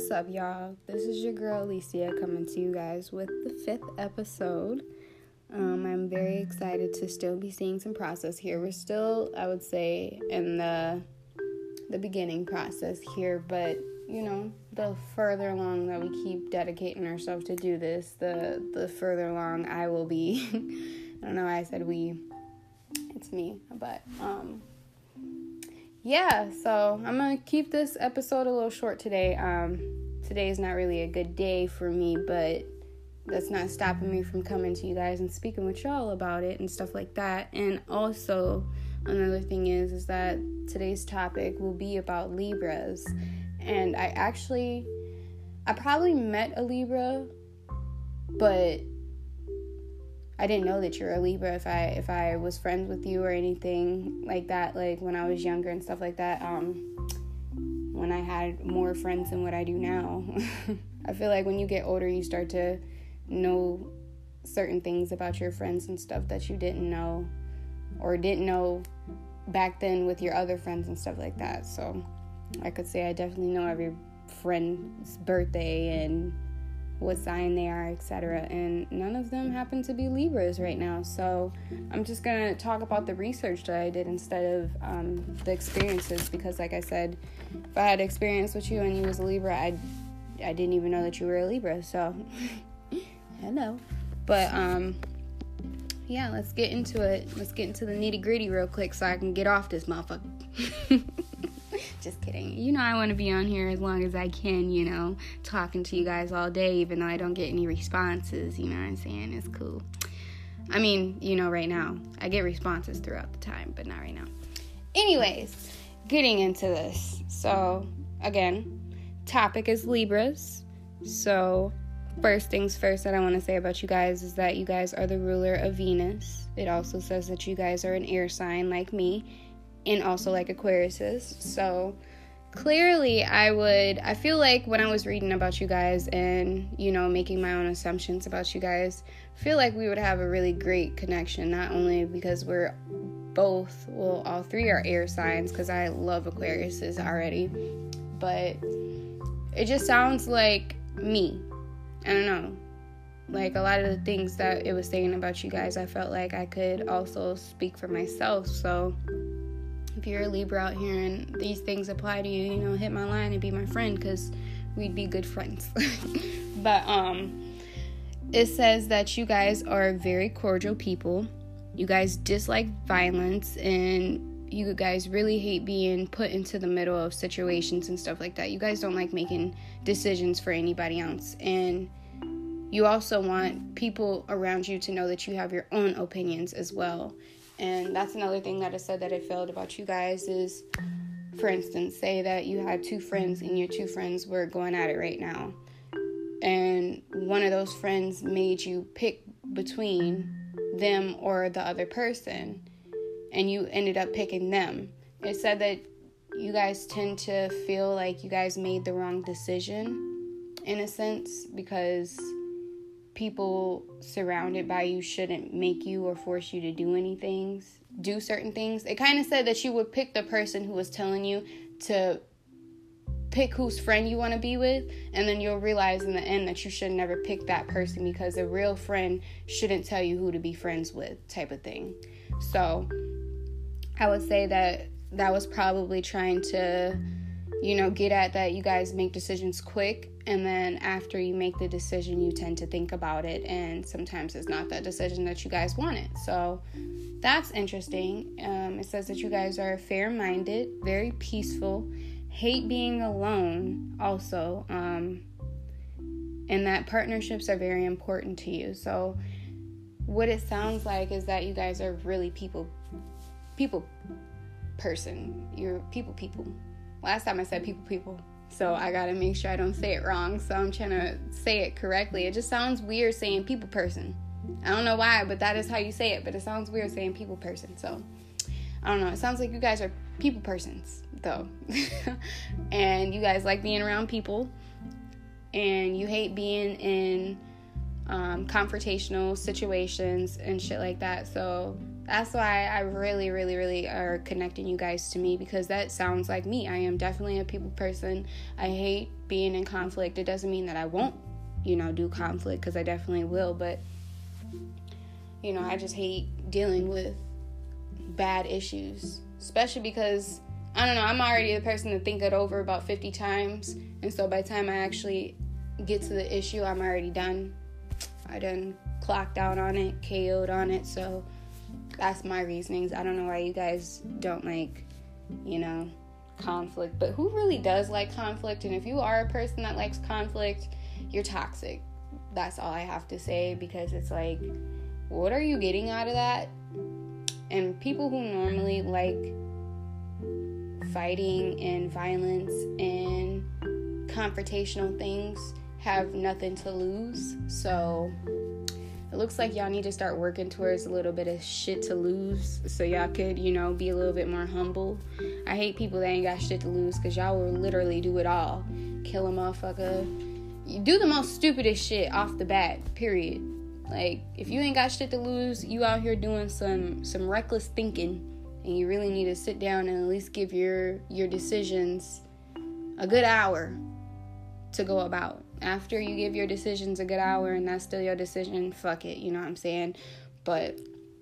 What's up, y'all? This is your girl Alicia coming to you guys with the 5th episode. I'm very excited to still be seeing some process here. We're still, I would say, in the beginning process here, but the further along that we keep dedicating ourselves to do this, the further along I will be. I don't know why I said we. It's me, but yeah, so I'm going to keep this episode a little short today. Today is not really a good day for me, but that's not stopping me from coming to you guys and speaking with y'all about it and stuff like that. And also, another thing is that today's topic will be about Libras. And I probably met a Libra, but I didn't know that you're a Libra if I was friends with you or anything like that, like when I was younger and stuff like that, when I had more friends than what I do now. I feel like when you get older, you start to know certain things about your friends and stuff that you didn't know or didn't know back then with your other friends and stuff like that. So I could say I definitely know every friend's birthday and what sign they are, etc. And none of them happen to be Libras right now. So I'm just going to talk about the research that I did instead of the experiences, because like I said, if I had experience with you and you was a Libra, I didn't even know that you were a Libra. So hello. But yeah, let's get into it. Let's get into the nitty gritty real quick so I can get off this motherfucker. Just kidding. I want to be on here as long as I can, talking to you guys all day, even though I don't get any responses, you know what I'm saying? It's cool. I mean, right now, I get responses throughout the time, but not right now. Anyways, getting into this. So, again, topic is Libras. So, first things first that I want to say about you guys is that you guys are the ruler of Venus. It also says that you guys are an air sign like me, and also like Aquarius is. So clearly I feel like when I was reading about you guys and, making my own assumptions about you guys, I feel like we would have a really great connection, not only because we're both, all three are air signs, because I love Aquariuses already, but it just sounds like me. I don't know. Like a lot of the things that it was saying about you guys, I felt like I could also speak for myself. So if you're a Libra out here and these things apply to you, hit my line and be my friend, because we'd be good friends. But it says that you guys are very cordial people. You guys dislike violence, and you guys really hate being put into the middle of situations and stuff like that. You guys don't like making decisions for anybody else, and you also want people around you to know that you have your own opinions as well. And that's another thing that I said that I felt about you guys is, for instance, say that you had two friends and your two friends were going at it right now. And one of those friends made you pick between them or the other person. And you ended up picking them. It said that you guys tend to feel like you guys made the wrong decision, in a sense, because people surrounded by you shouldn't make you or force you to do certain things. It kind of said that you would pick the person who was telling you to pick whose friend you want to be with, and then you'll realize in the end that you should never pick that person, because a real friend shouldn't tell you who to be friends with, type of thing. So I would say that was probably trying to get at that you guys make decisions quick, and then after you make the decision, you tend to think about it, and sometimes it's not that decision that you guys wanted. So that's interesting. It says that you guys are fair-minded, very peaceful, hate being alone also, and that partnerships are very important to you. So what it sounds like is that you guys are really people person. You're people. Last time I said people, so I gotta make sure I don't say it wrong, so I'm trying to say it correctly. It just sounds weird saying people person. I don't know why, but that is how you say it, but it sounds weird saying people person, so I don't know. It sounds like you guys are people persons, though. And you guys like being around people, and you hate being in confrontational situations and shit like that, so That's why I really, really, really are connecting you guys to me, because that sounds like me. I am definitely a people person. I hate being in conflict. It doesn't mean that I won't, do conflict, because I definitely will. But, I just hate dealing with bad issues, especially because, I don't know, I'm already the person to think it over about 50 times. And so by the time I actually get to the issue, I'm already done. I done clocked out on it, KO'd on it. So that's my reasonings. I don't know why you guys don't like, conflict. But who really does like conflict? And if you are a person that likes conflict, you're toxic. That's all I have to say, because it's like, what are you getting out of that? And people who normally like fighting and violence and confrontational things have nothing to lose. So it looks like y'all need to start working towards a little bit of shit to lose, so y'all could, be a little bit more humble. I hate people that ain't got shit to lose, because y'all will literally do it all. Kill a motherfucker. You do the most stupidest shit off the bat, period. Like, if you ain't got shit to lose, you out here doing some reckless thinking, and you really need to sit down and at least give your decisions a good hour to go about. After you give your decisions a good hour and that's still your decision, fuck it, you know what I'm saying? But,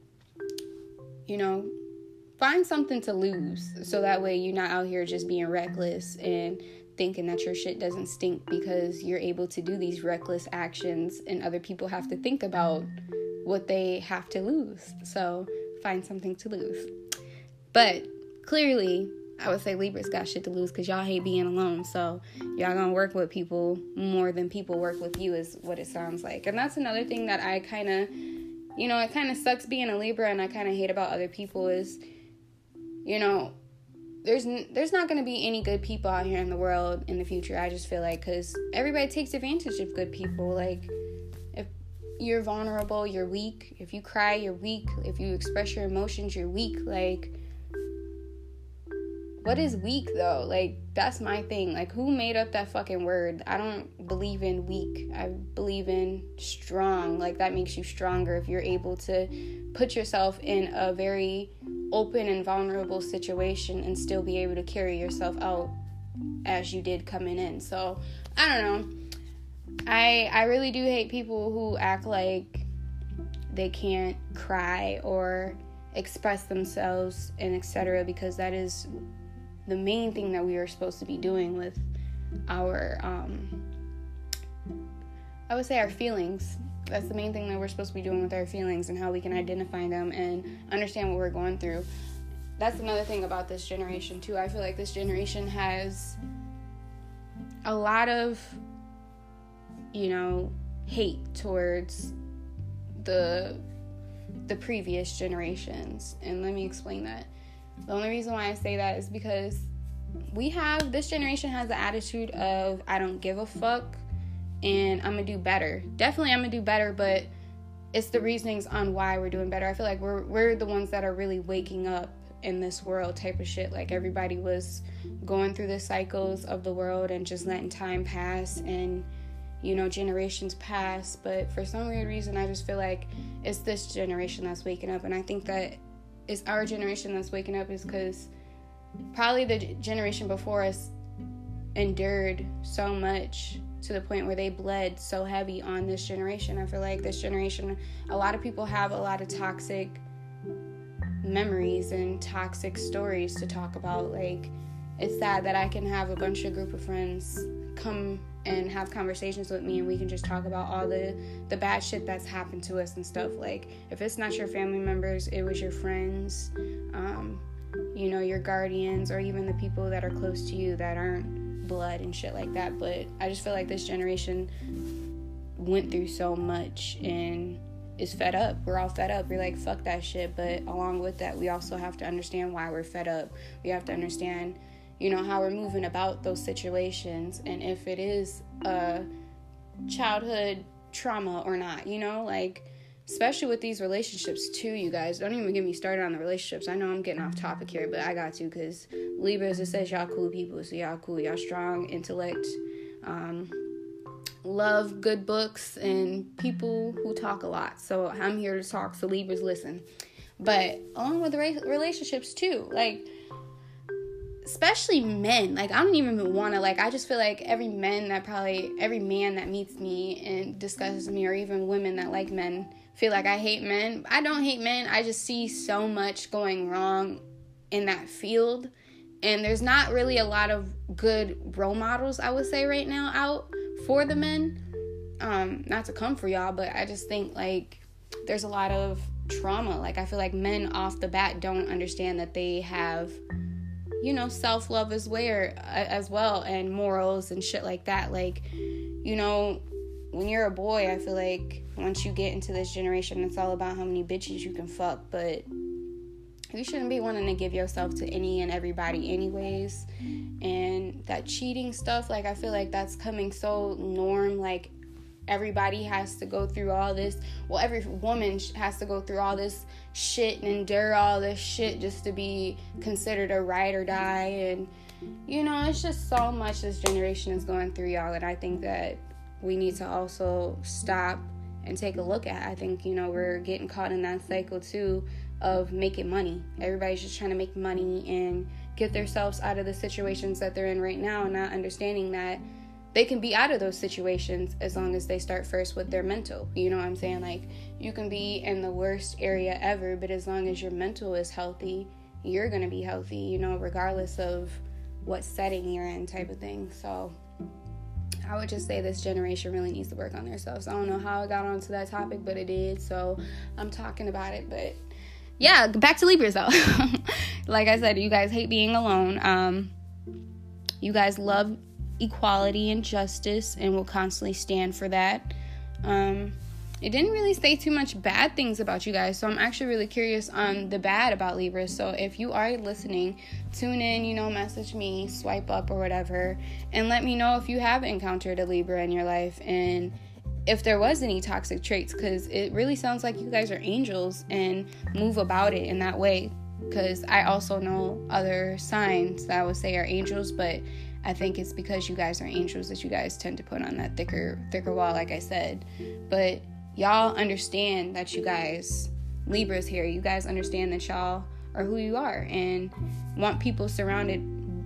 find something to lose, so that way you're not out here just being reckless and thinking that your shit doesn't stink because you're able to do these reckless actions, and other people have to think about what they have to lose. So find something to lose. But clearly, I would say Libras got shit to lose, because y'all hate being alone. So y'all gonna work with people more than people work with you, is what it sounds like. And that's another thing that I kind of, it kind of sucks being a Libra, and I kind of hate about other people is, there's not going to be any good people out here in the world in the future, I just feel like, because everybody takes advantage of good people. Like, if you're vulnerable, you're weak. If you cry, you're weak. If you express your emotions, you're weak. Like, what is weak, though? Like, that's my thing. Like, who made up that fucking word? I don't believe in weak. I believe in strong. Like, that makes you stronger if you're able to put yourself in a very open and vulnerable situation and still be able to carry yourself out as you did coming in. So, I don't know. I really do hate people who act like they can't cry or express themselves and etc., because that is the main thing that we are supposed to be doing with our, I would say our feelings. That's the main thing that we're supposed to be doing with our feelings, and how we can identify them and understand what we're going through. That's another thing about this generation, too. I feel like this generation has a lot of, hate towards the previous generations. And let me explain that. The only reason why I say that is because this generation has the attitude of, I don't give a fuck, and I'm gonna do better. Definitely I'm gonna do better, but it's the reasonings on why we're doing better. I feel like we're the ones that are really waking up in this world type of shit. Like, everybody was going through the cycles of the world and just letting time pass and, generations pass. But for some weird reason, I just feel like it's this generation that's waking up. And I think that it's our generation that's waking up is because probably the generation before us endured so much to the point where they bled so heavy on this generation. I feel like this generation, a lot of people have a lot of toxic memories and toxic stories to talk about. Like, it's sad that I can have a bunch of group of friends come and have conversations with me, and we can just talk about all the bad shit that's happened to us and stuff. Like, if it's not your family members, it was your friends, your guardians, or even the people that are close to you that aren't blood and shit like that. But I just feel like this generation went through so much and is fed up. We're all fed up. We're like, fuck that shit. But along with that, we also have to understand why we're fed up. We have to understand, how we're moving about those situations, and if it is a childhood trauma or not, like, especially with these relationships too, you guys. Don't even get me started on the relationships. I know I'm getting off topic here, but I got to, because Libras, it says y'all cool people, so y'all cool, y'all strong, intellect, love good books, and people who talk a lot. So I'm here to talk, so Libras, listen. but along with relationships too, like, especially men. Like, I don't even want to, like, I just feel like every man that meets me and discusses me, or even women that like men, feel like I hate men. I don't hate men. I just see so much going wrong in that field, and there's not really a lot of good role models, I would say, right now out for the men. Not to come for y'all, but I just think, like, there's a lot of trauma. Like, I feel like men off the bat don't understand that they have, you know, self-love as well, and morals and shit like that. Like, you know, when you're a boy, I feel like once you get into this generation, it's all about how many bitches you can fuck, but you shouldn't be wanting to give yourself to any and everybody anyways. And that cheating stuff, like, I feel like that's coming so norm. Like, everybody has to go through all this. Well, every woman has to go through all this shit and endure all this shit just to be considered a ride or die. And, you know, it's just so much this generation is going through, y'all, and I think that we need to also stop and take a look at. I think, you know, we're getting caught in that cycle too of making money. Everybody's just trying to make money and get themselves out of the situations that they're in right now, not understanding that they can be out of those situations as long as they start first with their mental. You know what I'm saying? Like, you can be in the worst area ever, but as long as your mental is healthy, you're going to be healthy, you know, regardless of what setting you're in, type of thing. So I would just say this generation really needs to work on themselves. I don't know how I got onto that topic, but it did, so I'm talking about it. But yeah, back to Libras though. Like I said, you guys hate being alone. You guys love equality and justice and will constantly stand for that. It didn't really say too much bad things about you guys, so I'm actually really curious on the bad about Libras. So if you are listening, tune in, you know, message me, swipe up or whatever, and let me know if you have encountered a Libra in your life and if there was any toxic traits, because it really sounds like you guys are angels and move about it in that way. Because I also know other signs that I would say are angels, but I think it's because you guys are angels that you guys tend to put on that thicker wall, like I said. But y'all understand that you guys, Libras here, you guys understand that y'all are who you are and want people surrounded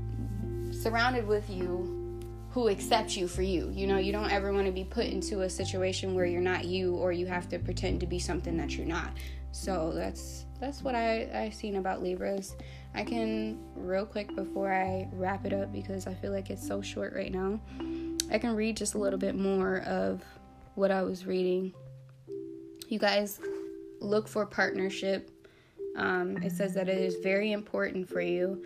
with you who accept you for you. You know, you don't ever want to be put into a situation where you're not you, or you have to pretend to be something that you're not. So that's what I've seen about Libras. I can, real quick before I wrap it up, because I feel like it's so short right now, I can read just a little bit more of what I was reading. You guys look for partnership. It says that it is very important for you.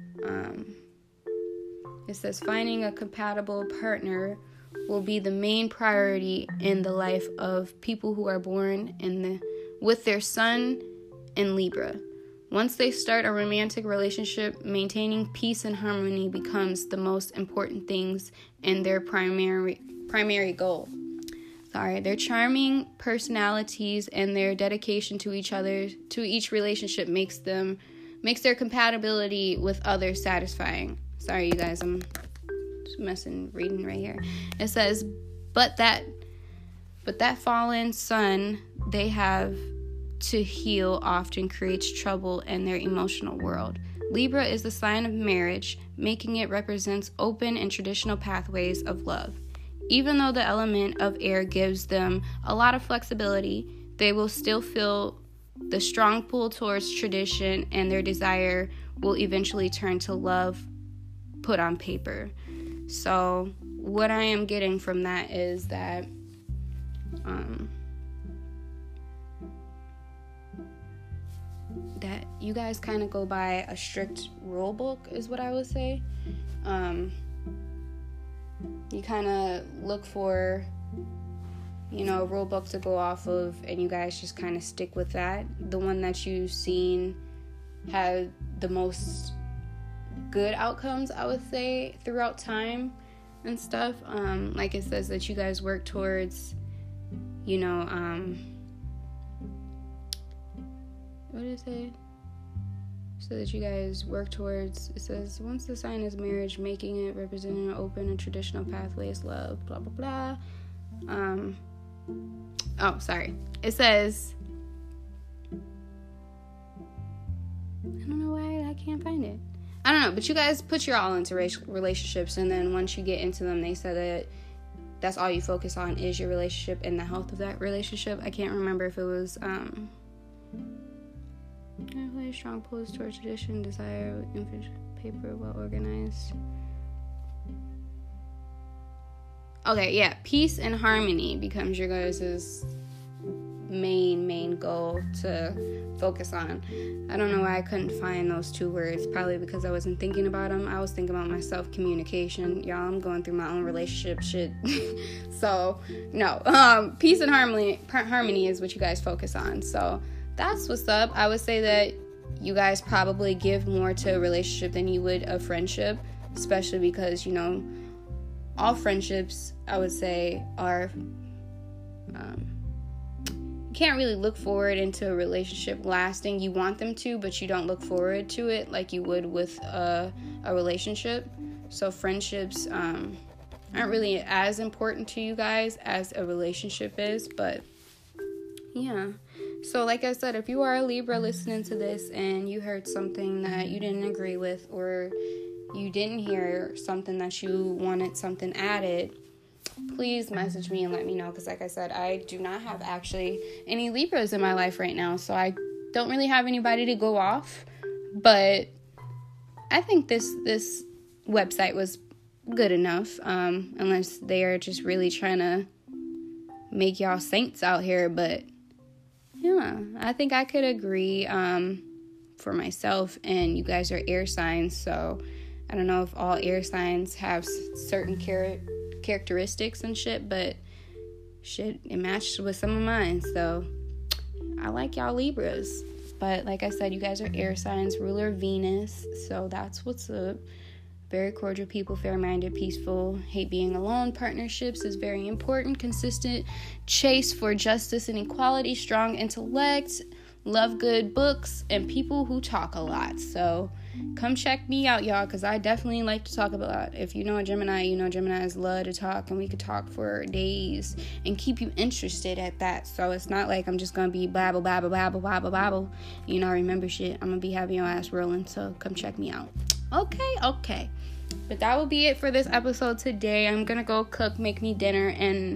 It says finding a compatible partner will be the main priority in the life of people who are born with their sun in Libra. Once they start a romantic relationship, maintaining peace and harmony becomes the most important things and their primary goal. Their charming personalities and their dedication to each relationship makes their compatibility with others satisfying. Sorry, you guys, I'm just messing reading right here. It says, but that fallen sun they have to heal often creates trouble in their emotional world. Libra is the sign of marriage, making it represents open and traditional pathways of love. Even though the element of air gives them a lot of flexibility, they will still feel the strong pull towards tradition, and their desire will eventually turn to love put on paper. So what I am getting from that is that that you guys kind of go by a strict rule book is what I would say. You kind of look for, you know, a rule book to go off of, and you guys just kind of stick with that. The one that you've seen had the most good outcomes, I would say, throughout time and stuff. Like it says that you guys work towards, you know, what did it say? So that you guys work towards, it says, once the sign is marriage, making it representing an open and traditional pathways, love, blah, blah, blah. It says, I don't know why I can't find it. I don't know, but you guys put your all into relationships, and then once you get into them, they said that that's all you focus on is your relationship and the health of that relationship. I can't remember if it was really strong pulls towards tradition, desire, paper, well organized. Okay, yeah, peace and harmony becomes your guys' main goal to focus on. I don't know why I couldn't find those two words. Probably because I wasn't thinking about them. I was thinking about my self-communication. Y'all, I'm going through my own relationship shit. So, no. Peace and harmony is what you guys focus on. So, that's what's up. I would say that you guys probably give more to a relationship than you would a friendship. Especially because, all friendships, I would say, are... you can't really look forward into a relationship lasting. You want them to, but you don't look forward to it like you would with a relationship. So friendships aren't really as important to you guys as a relationship is. But yeah, so like I said, if you are a Libra listening to this and you heard something that you didn't agree with, or you didn't hear something that you wanted something added, please message me and let me know, because like I said, I do not have actually any Libras in my life right now, so I don't really have anybody to go off. But I think this website was good enough, unless they are just really trying to make y'all saints out here. But yeah, I think I could agree for myself, and you guys are air signs, so I don't know if all air signs have certain characteristics and shit, but shit, it matched with some of mine, so I like y'all Libras. But like I said, you guys are air signs, ruler Venus, so that's what's up. Very cordial people, fair-minded, peaceful, hate being alone. Partnerships is very important, consistent, chase for justice and equality, strong intellect, love good books, and people who talk a lot. So come check me out, y'all, because I definitely like to talk about. If you know a Gemini, you know Geminis love to talk, and we could talk for days and keep you interested at that. So it's not like I'm just going to be babble. Remember shit. I'm going to be having your ass rolling, so come check me out. Okay. But that will be it for this episode today. I'm going to go cook, make me dinner, and,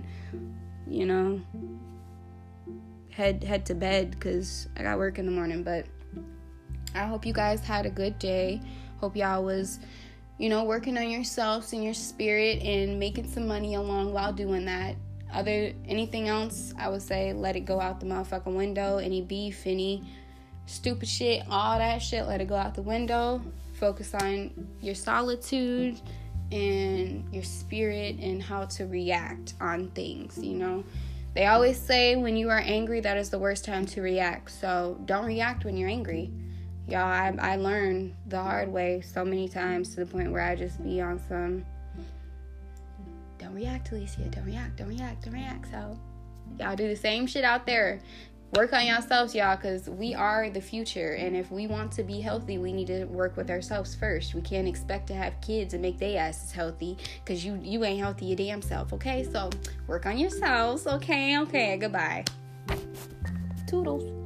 head to bed because I got work in the morning. But I hope you guys had a good day. Hope y'all was, working on yourselves and your spirit and making some money along while doing that. Anything else, I would say let it go out the motherfucking window. Any beef, any stupid shit, all that shit, let it go out the window. Focus on your solitude and your spirit and how to react on things, They always say when you are angry, that is the worst time to react. So don't react when you're angry. Y'all, I learned the hard way so many times to the point where I just be on some, don't react, Alicia, don't react. So y'all do the same shit out there. Work on yourselves, y'all, because we are the future. And if we want to be healthy, we need to work with ourselves first. We can't expect to have kids and make their asses healthy because you ain't healthy your damn self, okay? So work on yourselves, okay? Goodbye. Toodles.